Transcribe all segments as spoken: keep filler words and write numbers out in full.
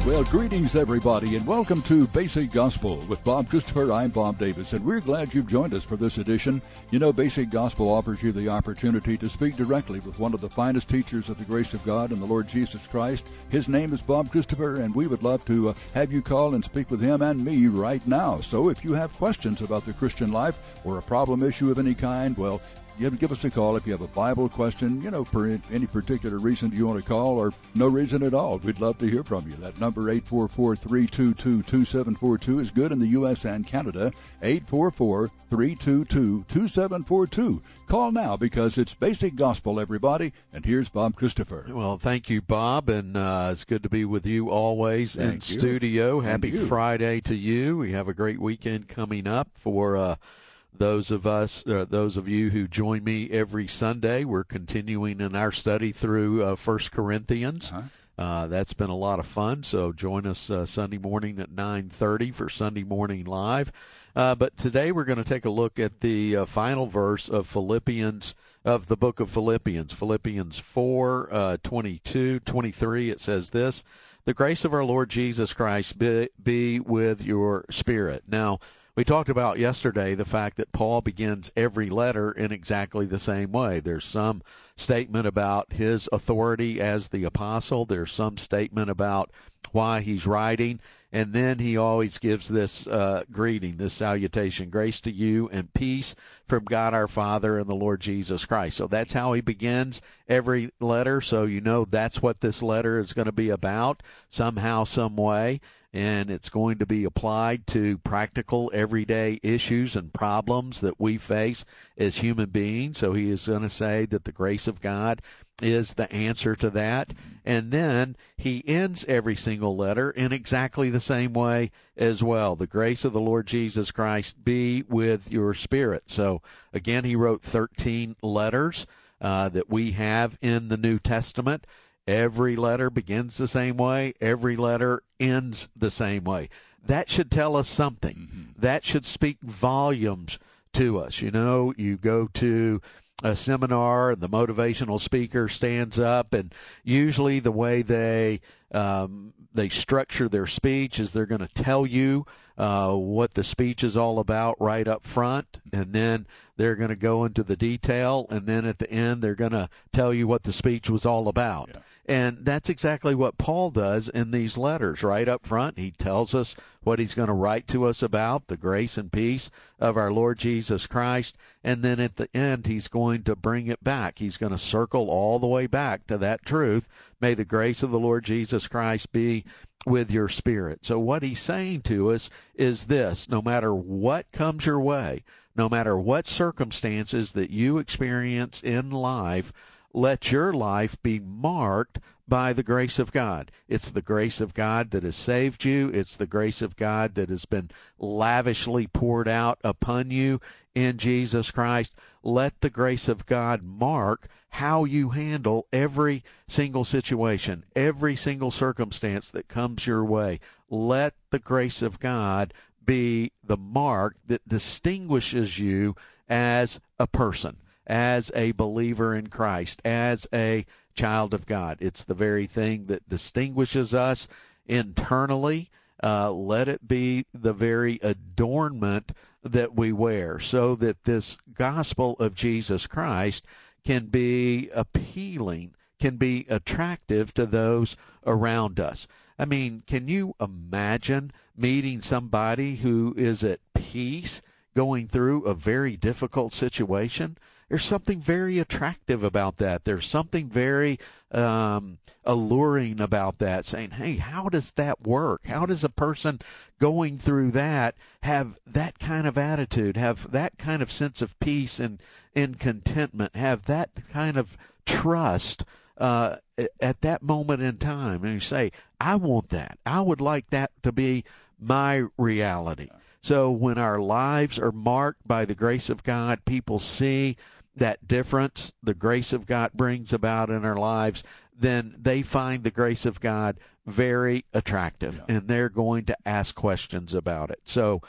Well, greetings, everybody, and welcome to Basic Gospel with Bob Christopher. I'm Bob Davis, and we're glad you've joined us for this edition. You know, Basic Gospel offers you the opportunity to speak directly with one of the finest teachers of the grace of God and the Lord Jesus Christ. His name is Bob Christopher, and we would love to uh, have you call and speak with him and me right now. So if you have questions about the Christian life or a problem issue of any kind, well, you give us a call if you have a Bible question, you know, for any particular reason you want to call or no reason at all. We'd love to hear from you. That number, eight four four, three two two, two seven four two, is good in the U S and Canada, eight four four, three two two, two seven four two. Call now because it's Basic Gospel, everybody, and here's Bob Christopher. Well, thank you, Bob, and uh, it's good to be with you always thank in you. studio. And Happy you. Friday to you. We have a great weekend coming up for uh Those of us, uh, those of you who join me every Sunday. We're continuing in our study through uh, First Corinthians. Uh-huh. Uh, that's been a lot of fun, so join us uh, Sunday morning at nine thirty for Sunday Morning Live. Uh, but today we're going to take a look at the uh, final verse of Philippians, of the book of Philippians, Philippians four, uh, twenty-two, twenty-three. It says this: "The grace of our Lord Jesus Christ be, be with your spirit." Now, we talked about yesterday the fact that Paul begins every letter in exactly the same way. There's some statement about his authority as the apostle. There's some statement about why he's writing. And then he always gives this uh, greeting, this salutation: "Grace to you and peace from God our Father and the Lord Jesus Christ." So that's how he begins every letter. So you know that's what this letter is going to be about somehow, some way. And it's going to be applied to practical, everyday issues and problems that we face as human beings. So he is going to say that the grace of God is the answer to that. And then he ends every single letter in exactly the same way as well. "The grace of the Lord Jesus Christ be with your spirit." So again, he wrote thirteen letters uh, that we have in the New Testament. Every letter begins the same way. Every letter ends the same way. That should tell us something. Mm-hmm. That should speak volumes to us. You know, you go to a seminar and the motivational speaker stands up, and usually the way they um, they structure their speech is they're going to tell you uh, what the speech is all about right up front, and then they're going to go into the detail, and then at the end they're going to tell you what the speech was all about. Yeah. And that's exactly what Paul does in these letters. Right up front, he tells us what he's going to write to us about, the grace and peace of our Lord Jesus Christ. And then at the end, he's going to bring it back. He's going to circle all the way back to that truth. "May the grace of the Lord Jesus Christ be with your spirit." So what he's saying to us is this: no matter what comes your way, no matter what circumstances that you experience in life, let your life be marked by the grace of God. It's the grace of God that has saved you. It's the grace of God that has been lavishly poured out upon you in Jesus Christ. Let the grace of God mark how you handle every single situation, every single circumstance that comes your way. Let the grace of God be the mark that distinguishes you as a person, as a believer in Christ, as a child of God. It's the very thing that distinguishes us internally. Uh, let it be the very adornment that we wear, so that this gospel of Jesus Christ can be appealing, can be attractive to those around us. I mean, can you imagine meeting somebody who is at peace going through a very difficult situation? There's something very attractive about that. There's something very um, alluring about that, saying, hey, how does that work? How does a person going through that have that kind of attitude, have that kind of sense of peace and, and contentment, have that kind of trust uh, at that moment in time? And you say, I want that. I would like that to be my reality. So when our lives are marked by the grace of God, people see that difference the grace of God brings about in our lives, then they find the grace of God very attractive, yeah. and they're going to ask questions about it. So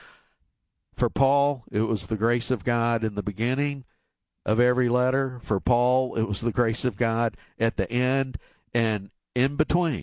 for Paul, it was the grace of God in the beginning of every letter. For Paul, it was the grace of God at the end, and in between.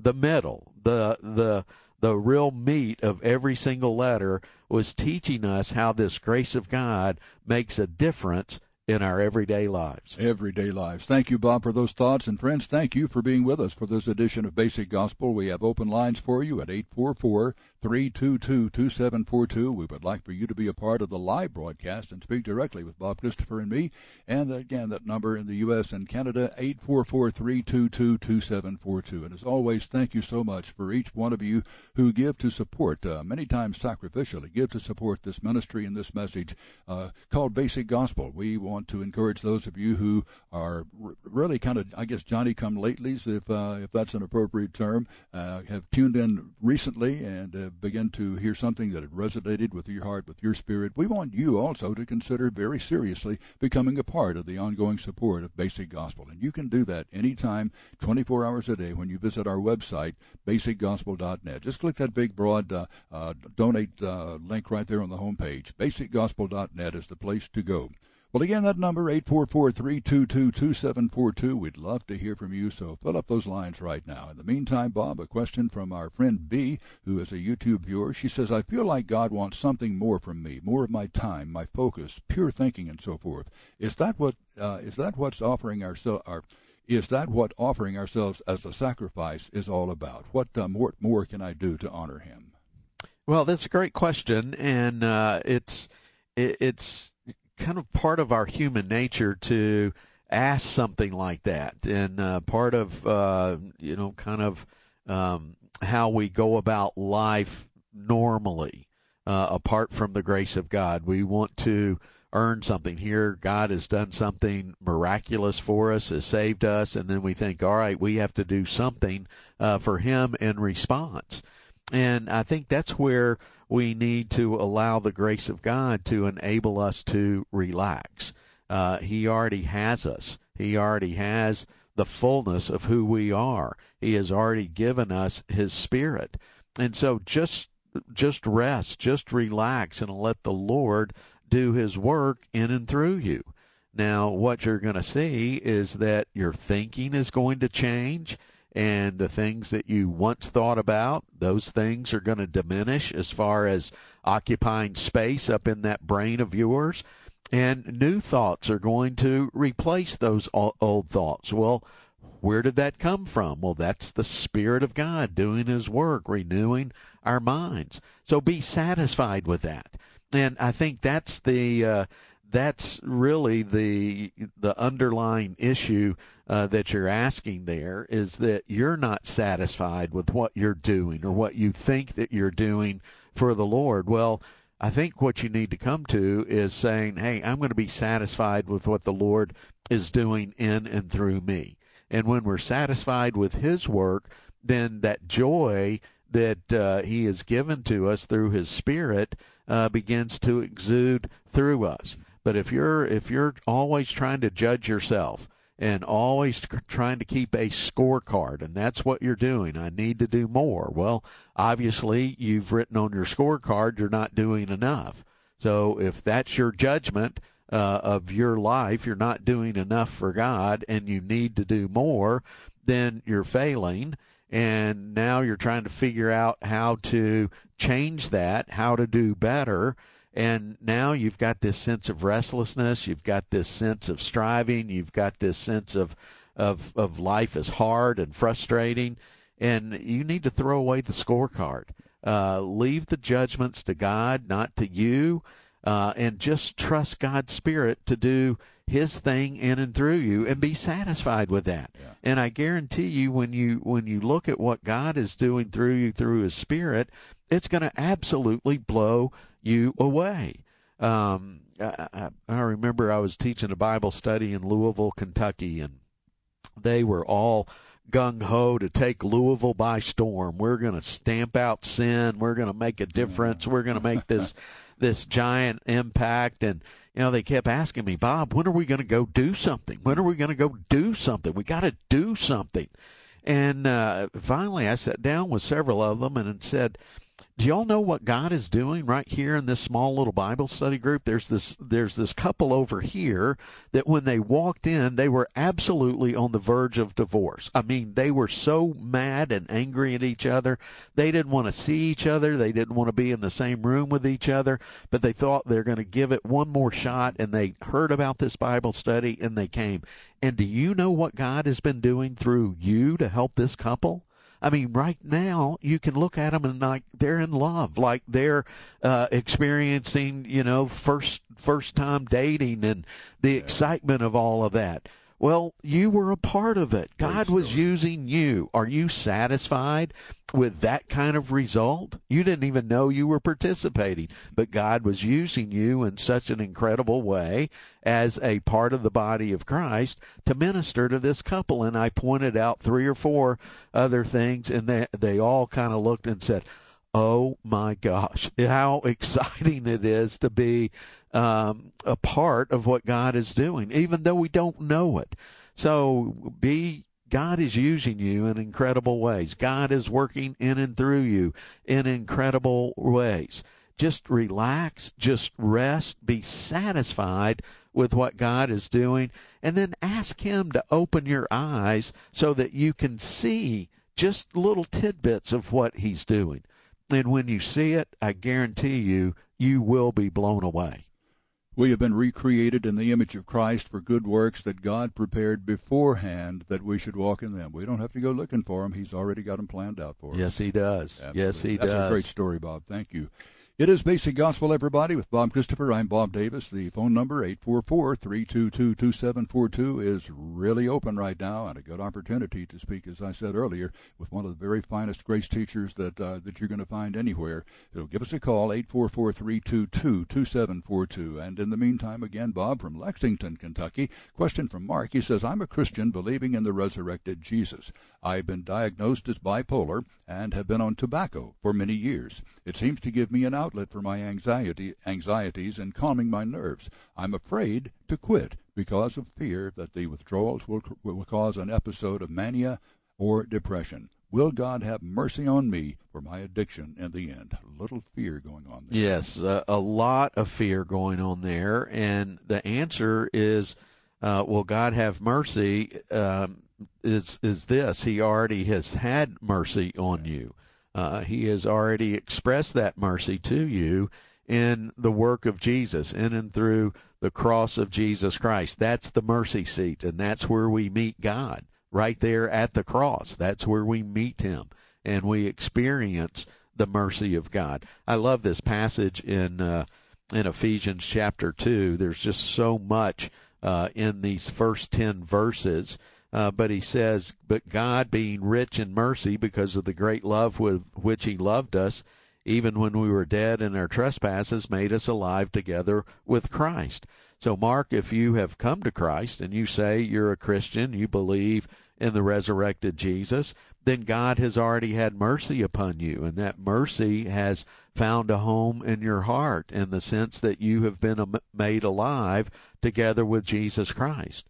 the middle, the the the real meat of every single letter was teaching us how this grace of God makes a difference in our everyday lives. Everyday lives. Thank you, Bob, for those thoughts. And friends, thank you for being with us for this edition of Basic Gospel. We have open lines for you at eight four four, three two two, two seven four two. We would like for you to be a part of the live broadcast and speak directly with Bob Christopher and me. And again, that number in the U S and Canada, eight four four, three two two, two seven four two. And as always, thank you so much for each one of you who give to support, uh, many times sacrificially, give to support this ministry and this message uh, called Basic Gospel. We want to encourage those of you who are r- really kind of, I guess, Johnny-come-latelys, if uh, if that's an appropriate term, uh, have tuned in recently and uh, begin to hear something that had resonated with your heart, with your spirit. We want you also to consider very seriously becoming a part of the ongoing support of Basic Gospel. And you can do that anytime, twenty-four hours a day, when you visit our website, basic gospel dot net. Just click that big, broad uh, uh, donate uh, link right there on the homepage. basic gospel dot net is the place to go. Well, again, that number, eight four four, three two two, two seven four two. We'd love to hear from you, so fill up those lines right now. In the meantime, Bob, a question from our friend B, who is a YouTube viewer. She says, I feel like God wants something more from me, more of my time, my focus, pure thinking, and so forth. Is that what uh, is that what's offering ourselves? Our, is that what offering ourselves as a sacrifice is all about? What uh, more more can I do to honor Him? Well, that's a great question, and uh, it's it, it's. kind of part of our human nature to ask something like that, and uh, part of uh, you know kind of um, how we go about life normally, uh, apart from the grace of God. We want to earn something. Here, God has done something miraculous for us, has saved us, and then we think, all right, we have to do something uh, for Him in response. And I think that's where we need to allow the grace of God to enable us to relax. Uh, he already has us. He already has the fullness of who we are. He has already given us His Spirit. And so just just rest, just relax, and let the Lord do His work in and through you. Now, what you're going to see is that your thinking is going to change. And the things that you once thought about, those things are going to diminish as far as occupying space up in that brain of yours. And new thoughts are going to replace those old thoughts. Well, where did that come from? Well, that's the Spirit of God doing His work, renewing our minds. So be satisfied with that. And I think that's the uh, that's really the the underlying issue uh, that you're asking there, is that you're not satisfied with what you're doing or what you think that you're doing for the Lord. Well, I think what you need to come to is saying, hey, I'm going to be satisfied with what the Lord is doing in and through me. And when we're satisfied with His work, then that joy that uh, He has given to us through His Spirit uh, begins to exude through us. But if you're if you're always trying to judge yourself and always trying to keep a scorecard, and that's what you're doing, I need to do more. Well, obviously, you've written on your scorecard you're not doing enough. So if that's your judgment uh, of your life, you're not doing enough for God and you need to do more, then you're failing. And now you're trying to figure out how to change that, how to do better. And now you've got this sense of restlessness, you've got this sense of striving, you've got this sense of of, of life is hard and frustrating, and you need to throw away the scorecard. Uh, leave the judgments to God, not to you, uh, and just trust God's Spirit to do His thing in and through you, and be satisfied with that. Yeah. And I guarantee you, when you when you look at what God is doing through you through His Spirit, it's going to absolutely blow you away. Um, I, I, I remember I was teaching a Bible study in Louisville, Kentucky, and they were all gung-ho to take Louisville by storm. We're going to stamp out sin. We're going to make a difference. We're going to make this this giant impact. And, you know, they kept asking me, Bob, when are we going to go do something? When are we going to go do something? We got to do something. And uh, finally I sat down with several of them and said, Do y'all know what God is doing right here in this small little Bible study group? There's this there's this couple over here that when they walked in, they were absolutely on the verge of divorce. I mean, they were so mad and angry at each other. They didn't want to see each other. They didn't want to be in the same room with each other, but they thought they're going to give it one more shot, and they heard about this Bible study, and they came. And do you know what God has been doing through you to help this couple? I mean, right now, you can look at them and like they're in love, like they're uh, experiencing, you know, first first time dating and the yeah. excitement of all of that. Well, you were a part of it. God was using you. Are you satisfied with that kind of result? You didn't even know you were participating, but God was using you in such an incredible way as a part of the body of Christ to minister to this couple. And I pointed out three or four other things, and they, they all kind of looked and said, oh, my gosh, how exciting it is to be Um, a part of what God is doing, even though we don't know it. So be God is using you in incredible ways. God is working in and through you in incredible ways. Just relax, just rest, be satisfied with what God is doing, and then ask Him to open your eyes so that you can see just little tidbits of what He's doing. And when you see it, I guarantee you, you will be blown away. We have been recreated in the image of Christ for good works that God prepared beforehand that we should walk in them. We don't have to go looking for them. He's already got them planned out for us. Yes, He does. Absolutely. Yes, He That's does. That's a great story, Bob. Thank you. It is Basic Gospel, everybody, with Bob Christopher. I'm Bob Davis. The phone number, eight four four, three two two, two seven four two, is really open right now, and a good opportunity to speak, as I said earlier, with one of the very finest grace teachers that uh, that you're going to find anywhere. So give us a call, eight four four, three two two, two seven four two. And in the meantime, again, Bob from Lexington, Kentucky. Question from Mark. He says, I'm a Christian believing in the resurrected Jesus. I've been diagnosed as bipolar and have been on tobacco for many years. It seems to give me an outlet for my anxiety, anxieties and calming my nerves. I'm afraid to quit because of fear that the withdrawals will, will cause an episode of mania or depression. Will God have mercy on me for my addiction in the end? A little fear going on there. Yes, uh, a lot of fear going on there. And the answer is, uh, will God have mercy, um, is, is this. He already has had mercy on you. Uh, he has already expressed that mercy to you in the work of Jesus, in and through the cross of Jesus Christ. That's the mercy seat, and that's where we meet God, right there at the cross. That's where we meet Him, and we experience the mercy of God. I love this passage in uh, in Ephesians chapter two. There's just so much uh, in these first ten verses. Uh, but he says, but God, being rich in mercy because of the great love with which He loved us, even when we were dead in our trespasses, made us alive together with Christ. So, Mark, if you have come to Christ and you say you're a Christian, you believe in the resurrected Jesus, then God has already had mercy upon you, and that mercy has found a home in your heart in the sense that you have been made alive together with Jesus Christ.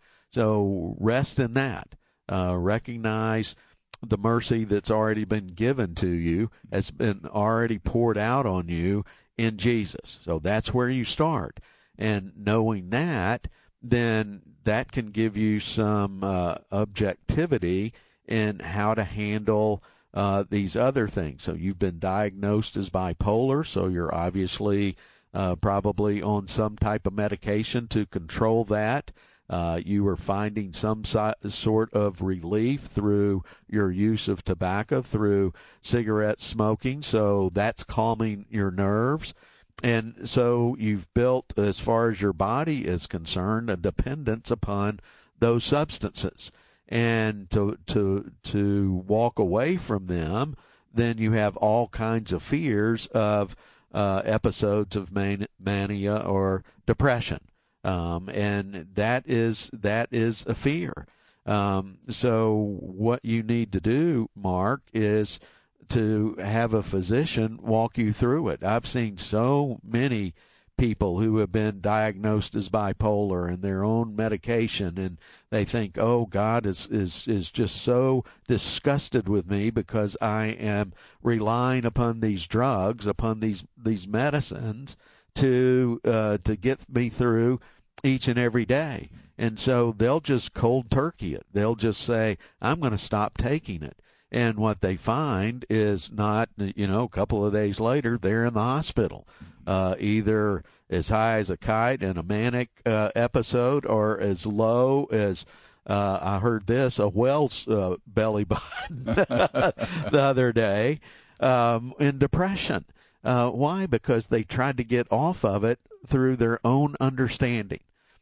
So rest in that. Uh, recognize the mercy that's already been given to you, has been already poured out on you in Jesus. So that's where you start. And knowing that, then that can give you some uh, objectivity in how to handle uh, these other things. So you've been diagnosed as bipolar, so you're obviously uh, probably on some type of medication to control that. Uh, you are finding some si- sort of relief through your use of tobacco, through cigarette smoking, so that's calming your nerves. And so you've built, as far as your body is concerned, a dependence upon those substances. And to to to walk away from them, then you have all kinds of fears of uh, episodes of man- mania or depression. Um, and that is that is a fear. Um, so what you need to do, Mark, is to have a physician walk you through it. I've seen so many people who have been diagnosed as bipolar and their own medication, and they think, oh, God is, is, is just so disgusted with me because I am relying upon these drugs, upon these, these medicines to uh, to get me through each and every day. And so they'll just cold turkey it. They'll just say, I'm going to stop taking it. And what they find is not, you know, a couple of days later, they're in the hospital, uh, either as high as a kite in a manic uh, episode or as low as, uh, I heard this, a whale's uh, belly button the other day, um, in depression. Uh, why? Because they tried to get off of it through their own understanding.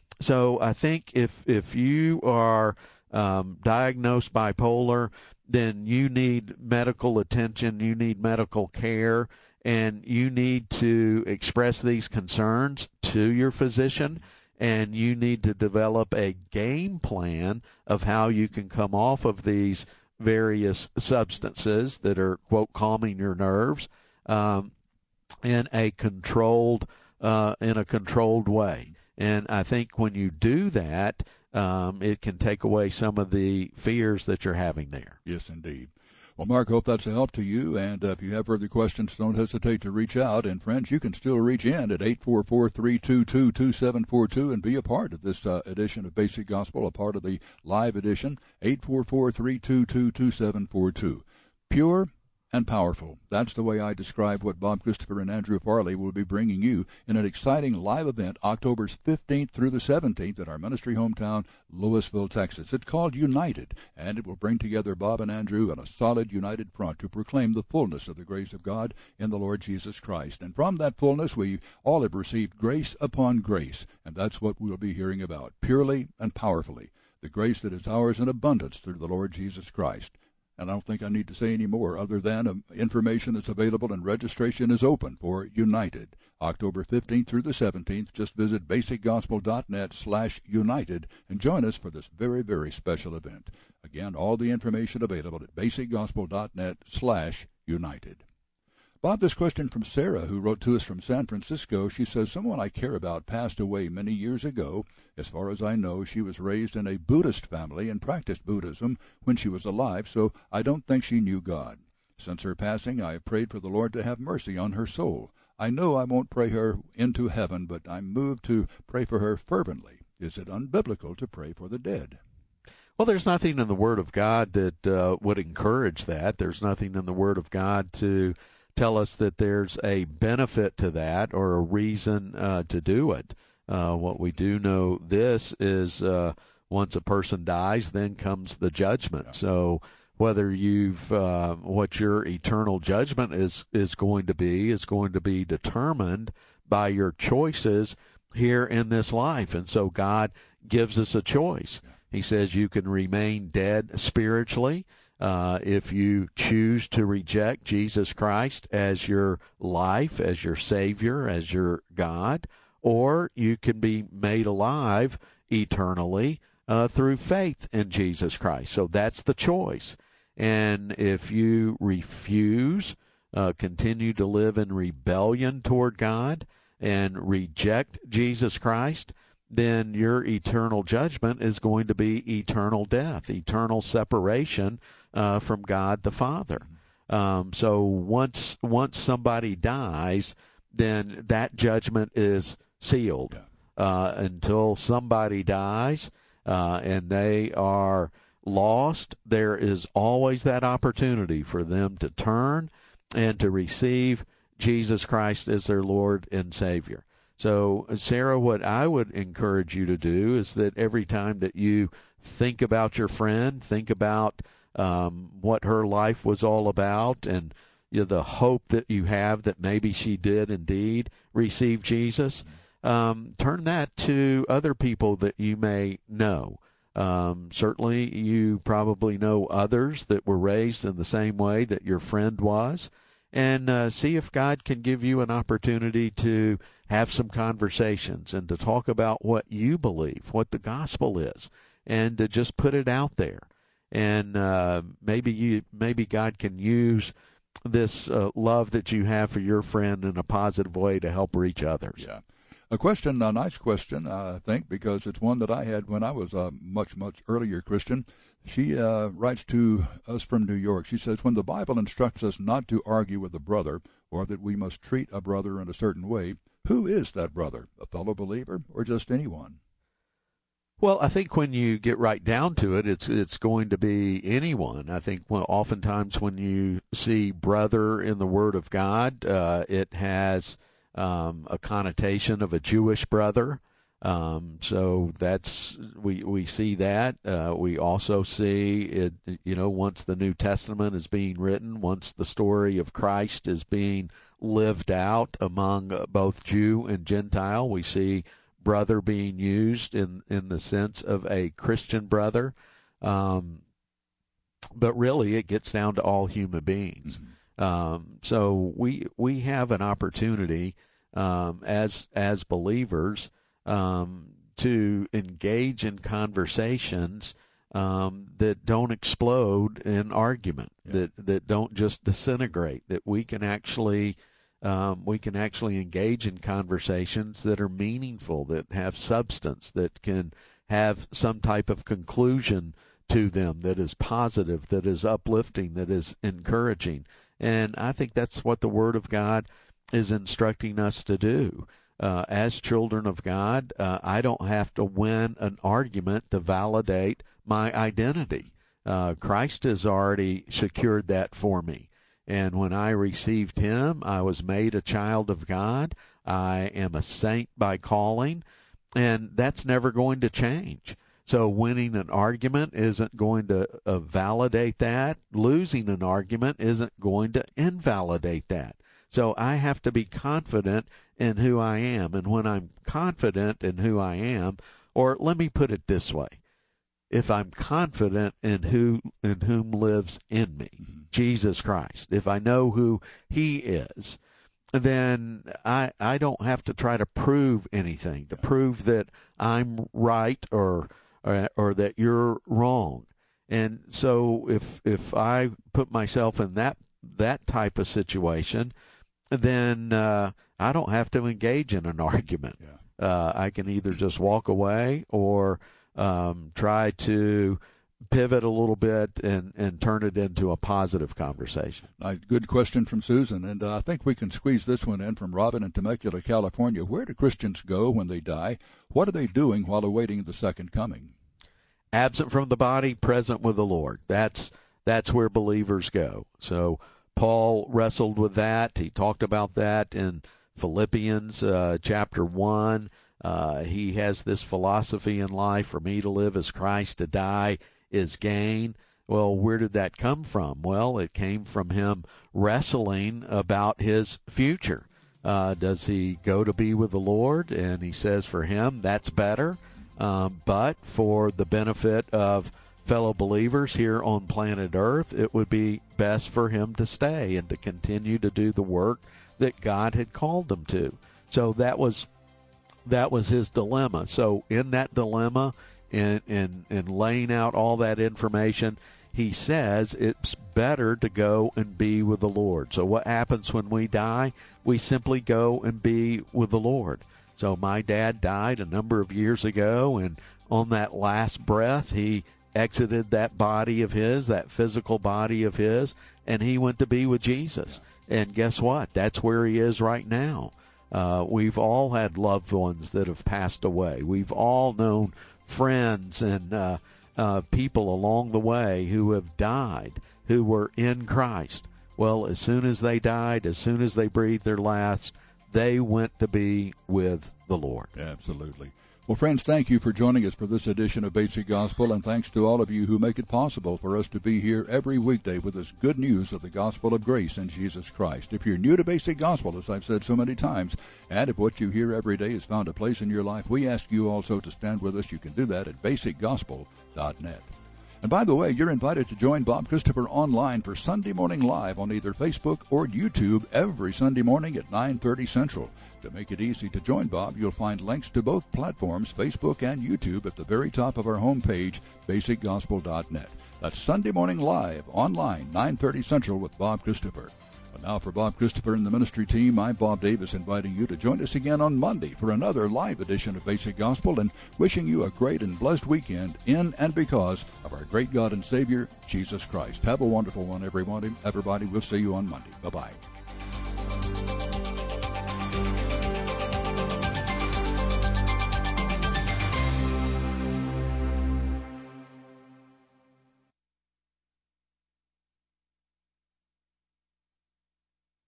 So I think if if you are um, diagnosed bipolar, then you need medical attention, you need medical care, and you need to express these concerns to your physician, and you need to develop a game plan of how you can come off of these various substances that are, quote, calming your nerves um, in a controlled uh, in a controlled way. And I think when you do that, Um, it can take away some of the fears that you're having there. Yes, indeed. Well, Mark, hope that's a help to you. And uh, if you have further questions, don't hesitate to reach out. And, friends, you can still reach in at eight four four, three two two, two seven four two and be a part of this uh, edition of Basic Gospel, a part of the live edition, eight four four, three two two, two seven four two. Pure and powerful. That's the way I describe what Bob Christopher and Andrew Farley will be bringing you in an exciting live event October fifteenth through the seventeenth at our ministry hometown, Louisville, Texas. It's called United, and it will bring together Bob and Andrew on a solid, united front to proclaim the fullness of the grace of God in the Lord Jesus Christ. And from that fullness, we all have received grace upon grace, and that's what we'll be hearing about, purely and powerfully, the grace that is ours in abundance through the Lord Jesus Christ. And I don't think I need to say any more other than um, information that's available and registration is open for United. October fifteenth through the seventeenth, just visit basicgospel.net slash united and join us for this very, very special event. Again, all the information available at basicgospel.net slash united. Bob, this question from Sarah, who wrote to us from San Francisco. She says, someone I care about passed away many years ago. As far as I know, she was raised in a Buddhist family and practiced Buddhism when she was alive, so I don't think she knew God. Since her passing, I have prayed for the Lord to have mercy on her soul. I know I won't pray her into heaven, but I'm moved to pray for her fervently. Is it unbiblical to pray for the dead? Well, there's nothing in the Word of God that uh, would encourage that. There's nothing in the Word of God to tell us that there's a benefit to that or a reason uh, to do it. Uh, what we do know this is uh, once a person dies, then comes the judgment. Yeah. So whether you've uh, what your eternal judgment is is going to be is going to be determined by your choices here in this life. And so God gives us a choice. Yeah. He says you can remain dead spiritually. Uh, if you choose to reject Jesus Christ as your life, as your Savior, as your God, or you can be made alive eternally uh, through faith in Jesus Christ. So that's the choice. And if you refuse, uh, continue to live in rebellion toward God and reject Jesus Christ, then your eternal judgment is going to be eternal death, eternal separation uh, from God the Father. Um, so once once somebody dies, then that judgment is sealed. Uh, until somebody dies uh, and they are lost, there is always that opportunity for them to turn and to receive Jesus Christ as their Lord and Savior. So, Sarah, what I would encourage you to do is that every time that you think about your friend, think about um, what her life was all about and you know, the hope that you have that maybe she did indeed receive Jesus, um, turn that to other people that you may know. Um, certainly, you probably know others that were raised in the same way that your friend was, and uh, see if God can give you an opportunity to have some conversations and to talk about what you believe, what the gospel is, and to just put it out there. And uh, maybe you, maybe God can use this uh, love that you have for your friend in a positive way to help reach others. Yeah. A question, a nice question, I think, because it's one that I had when I was a much, much earlier Christian. She uh, writes to us from New York. She says, when the Bible instructs us not to argue with a brother or that we must treat a brother in a certain way, who is that brother? A fellow believer or just anyone? Well, I think when you get right down to it, it's it's going to be anyone. I think well, oftentimes when you see brother in the Word of God, uh, it has um, a connotation of a Jewish brother. Um, so that's we we see that. Uh, we also see it. You know, once the New Testament is being written, once the story of Christ is being lived out among both Jew and Gentile, we see brother being used in, in the sense of a Christian brother. Um, but really it gets down to all human beings. Mm-hmm. Um, so we, we have an opportunity, um, as, as believers, um, to engage in conversations, um, that don't explode in argument, yeah. that, that don't just disintegrate, that we can actually, Um, we can actually engage in conversations that are meaningful, that have substance, that can have some type of conclusion to them that is positive, that is uplifting, that is encouraging. And I think that's what the Word of God is instructing us to do. Uh, as children of God, uh, I don't have to win an argument to validate my identity. Uh, Christ has already secured that for me. And when I received him, I was made a child of God. I am a saint by calling, and that's never going to change. So winning an argument isn't going to uh, validate that. Losing an argument isn't going to invalidate that. So I have to be confident in who I am. And when I'm confident in who I am, or let me put it this way, if I'm confident in who in whom lives in me, mm-hmm. Jesus Christ, if I know who he is, then I I don't have to try to prove anything, to prove that I'm right or or, or that you're wrong. And so if if I put myself in that that type of situation, then uh, I don't have to engage in an argument. Yeah. Uh, I can either just walk away or Um, try to pivot a little bit and, and turn it into a positive conversation. Uh, good question from Susan, and uh, I think we can squeeze this one in from Robin in Temecula, California. Where do Christians go when they die? What are they doing while awaiting the second coming? Absent from the body, present with the Lord. That's that's where believers go. So Paul wrestled with that. He talked about that in Philippians uh, chapter one. Uh, he has this philosophy in life: for me to live is Christ, to die is gain. Well, where did that come from? Well, it came from him wrestling about his future. Uh, does he go to be with the Lord? And he says for him, that's better. Um, but for the benefit of fellow believers here on planet Earth, it would be best for him to stay and to continue to do the work that God had called him to. So that was That was his dilemma. So in that dilemma, in, in, in laying out all that information, he says it's better to go and be with the Lord. So what happens when we die? We simply go and be with the Lord. So my dad died a number of years ago, and on that last breath, he exited that body of his, that physical body of his, and he went to be with Jesus. And guess what? That's where he is right now. Uh, we've all had loved ones that have passed away. We've all known friends and uh, uh, people along the way who have died, who were in Christ. Well, as soon as they died, as soon as they breathed their last, they went to be with the Lord. Absolutely. Well, friends, thank you for joining us for this edition of Basic Gospel, and thanks to all of you who make it possible for us to be here every weekday with this good news of the gospel of grace in Jesus Christ. If you're new to Basic Gospel, as I've said so many times, and if what you hear every day has found a place in your life, we ask you also to stand with us. You can do that at basic gospel dot net. And by the way, you're invited to join Bob Christopher online for Sunday Morning Live on either Facebook or YouTube every Sunday morning at nine thirty Central. To make it easy to join Bob, you'll find links to both platforms, Facebook and YouTube, at the very top of our homepage, basic gospel dot net. That's Sunday Morning Live online, nine thirty Central with Bob Christopher. But now for Bob Christopher and the ministry team, I'm Bob Davis, inviting you to join us again on Monday for another live edition of Basic Gospel, and wishing you a great and blessed weekend in and because of our great God and Savior, Jesus Christ. Have a wonderful one, everyone. Everybody, we'll see you on Monday. Bye-bye.